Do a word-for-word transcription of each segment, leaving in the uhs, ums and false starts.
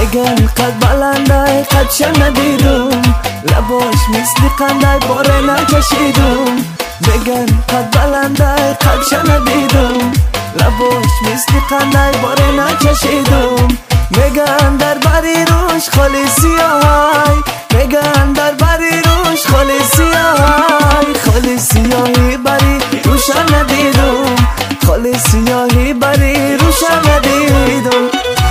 میگن قد بلنده قدش ندیدم، لباش مثل قنده باره نکشیدم. میگن قد بلنده قدش ندیدم، لباش مثل قنده باره نکشیدم. میگن در بری روش خالی سیاهی، میگن در بری روش خالی سیاهی. خالی سیاهی بری روشن ندیدم، خالی سیاهی بری روشن ندیدم.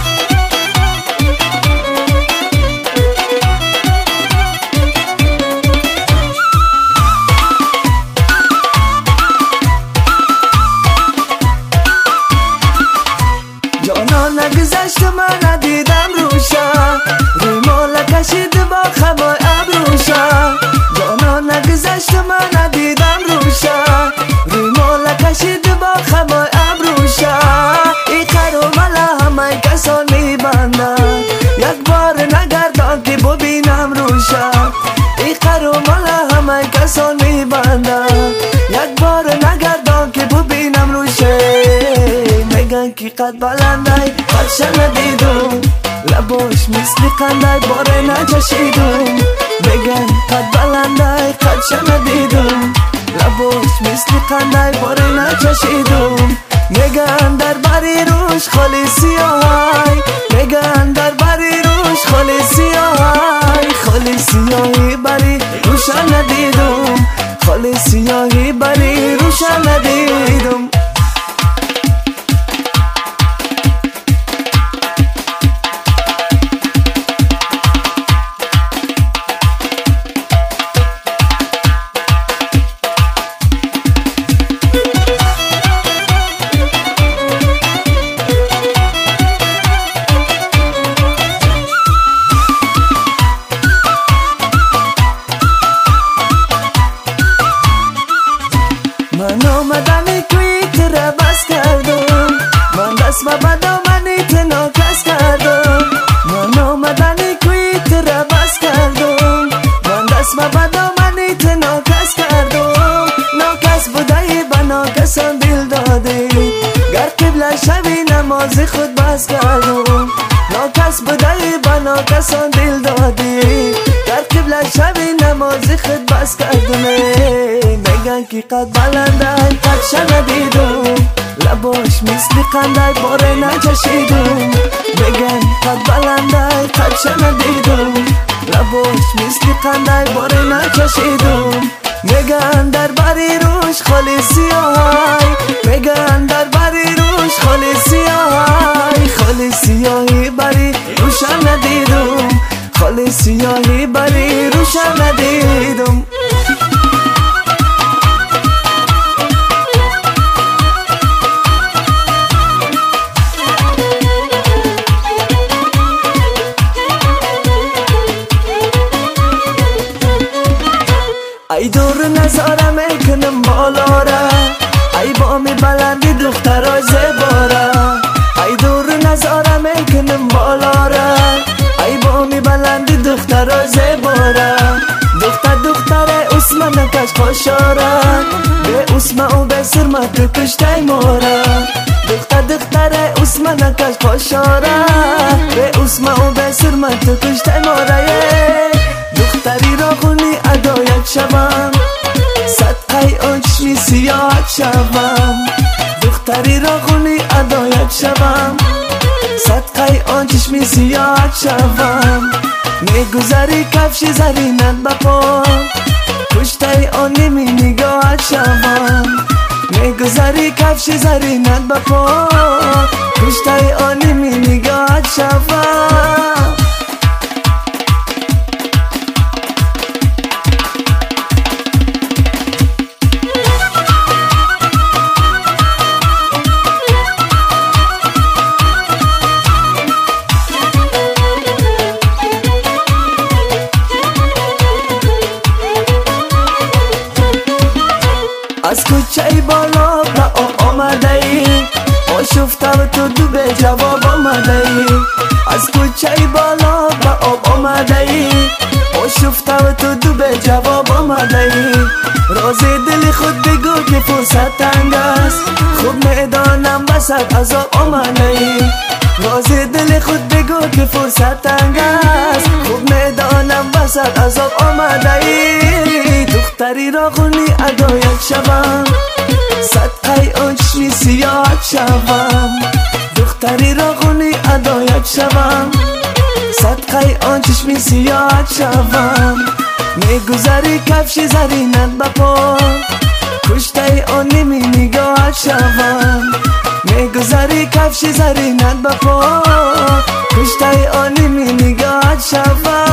جانا نگذشت من ندیدم روشا، روی مالا کشید با خبای ابروشا. جانا نگذشت من ندیدم روشا، روی مالا کشید با خبای ابروشا. ای قرو ملا همه کسان میبندن، یک بار نگردان که ببینم روشا. ای قرو ملا همه کسان میبندن، یک بار نگردان که ببینم روشه. میگن که قد بلنده قدش ندیدم، لباش مثل قنده باره نکشیدم. میگن قد بلنده قدش ندیدم، لباش مثل قنده باره نکشیدم. میگن در بری روش خالی سیاهی، میگن در بری روش خالی سیاهی. خالی سیاهی بری روشن ندیدم، خالی سیاهی بری روشن ندیدم. من آمدن کویت را بس کردم، من دست و بدامنی تنها کس کردم. من آمدن کویت را بس کردم، من دست و بدامنی تنها کس کردم. ناکس بودایی با ناکسان دل دادی، گر قبله شوی نماز خود بس کردم. ناکس بودایی با ناکسان دل دادی، گر قبله شوی نماز خود بس کردم. میگن که قد بلنده قدش ندیدم، لباش مثل قنده باره نکشیدم. میگن قد بلنده قدش ندیدم، لباش مثل قنده باره نکشیدم. میگن در بری روش خالی سیاهی، میگن در بری روش خالی سیاهی. خالی سیاهی بری روشن ندیدم، خالی سیاهی بری روشن ندیدم. ای دور نظاره میکنم بالا را، ای بامی بلندی دخترای زباره. ای دور نظاره میکنم بالا را، ای بامی بلندی دخترای زباره. دختر دختر اسمه نکش خوشاره، به اسمه و به سرمه تو کشتی ماره. دختر دختر اسمه نکش خوشاره، به اسمه و به سرمه تو کشتی ماره. دختری را خونی ادایت شوم، صدقه آن چشمی سیاحت شوم. دختری را خونی ادایت شوم، صدقه آن چشمی سیاحت شوم. میگذری کفش زرینت بپا، کشته آن نمی نگاهت شوم. میگذری کفش زرینت بپا، کشته آن نمی نگاهت شوم. از کوچه بالا به آب آمده ای، آشفته و تو دو به جواب آمده ای. از کوچه بالا به آب آمده ای، آشفته و تو دو به جواب آمده ای. راز دل خود بگو که فرصت تنگ است، خوب میدانم وسط عذاب آمده ای. راز دل خود بگو که فرصت تنگ است. خوب میدانم وسط عذاب آمده ای. دختری را خونی ادایت شوم، صدقه آن چشمی سیاحت شوم. دختری را خونی ادایت شوم، صدقه آن چشمی سیاحت شوم. میگذری کفش زرینت بپا، کشته آن نمی نگاهت شوم. میگذری کفش زرینت بپا، کشته آن نمی نگاهت شوم.